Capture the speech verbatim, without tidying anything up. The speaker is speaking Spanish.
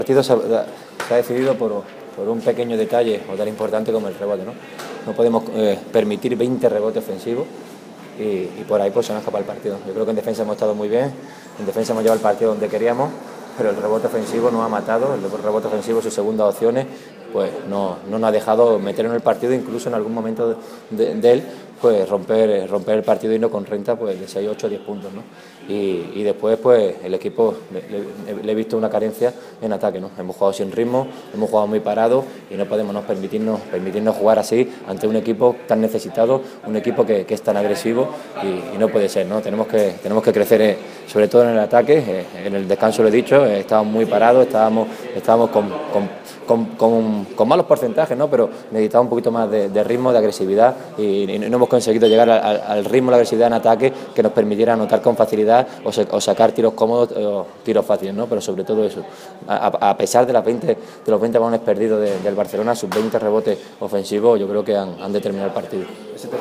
El partido se ha, se ha decidido por, por un pequeño detalle o tan importante como el rebote, ¿no? No podemos eh, permitir veinte rebotes ofensivos y, y por ahí pues se nos escapa el partido. Yo creo que en defensa hemos estado muy bien, en defensa hemos llevado el partido donde queríamos, pero el rebote ofensivo nos ha matado, el rebote ofensivo, sus segundas opciones, pues no, no nos ha dejado meter en el partido, incluso en algún momento de, de él, pues romper, romper el partido y no con renta pues de seis, ocho, diez puntos, ¿no? Y, y después pues el equipo le, le, le he visto una carencia en ataque, ¿no? Hemos jugado sin ritmo, hemos jugado muy parados y no podemos no permitirnos, permitirnos jugar así ante un equipo tan necesitado, un equipo que, que es tan agresivo y, y no puede ser, ¿no? Tenemos que, tenemos que crecer eh, sobre todo en el ataque, eh, en el descanso lo he dicho, eh, estábamos muy parados, estábamos, estábamos con, con Con, con, con malos porcentajes, ¿no? Pero necesitaba un poquito más de, de ritmo, de agresividad y, y no hemos conseguido llegar al, al ritmo, la agresividad en ataque que nos permitiera anotar con facilidad o, se, o sacar tiros cómodos o tiros fáciles, ¿no? Pero sobre todo eso, a, a pesar de, las veinte, de los veinte balones perdidos de, del Barcelona, sus veinte rebotes ofensivos, yo creo que han, han determinado el partido.